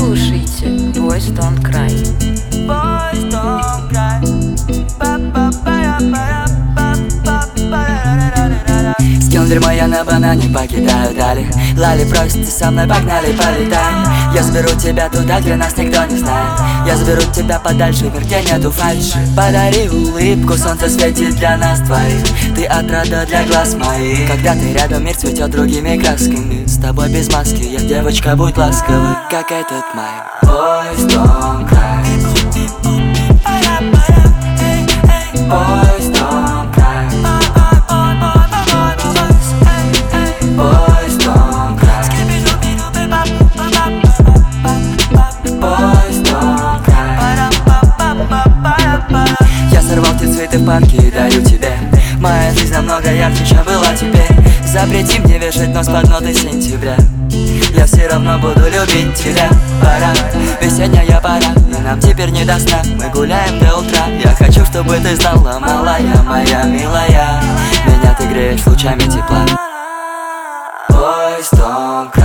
Слушайте Boys Don't Cry. Boys don't cry. Скинул дерьмо я на банане, покидаю дали. Лали просит, со мной погнали, полетаем. Я заберу тебя туда, где нас никто не знает. Я заберу тебя подальше, мир, где нету фальши. Подари улыбку, солнце светит для нас двоих. Ты отрада для глаз моих. Когда ты рядом, мир цветет другими красками. С тобой без маски, я девочка, будь ласковой, как этот май. Boys don't cry. Boys don't cry. Boys don't cry. Boys don't cry. Я сорвал те цветы в парке и дарю тебе. Моя жизнь намного ярче, чем была теперь. Запрети мне вешать нос под ноты сентября. Я все равно буду любить тебя. Пора, весенняя пора, и нам теперь не до сна. Мы гуляем до утра. Я хочу, чтобы ты знала, малая моя милая, меня ты греешь лучами тепла. Boys don't cry.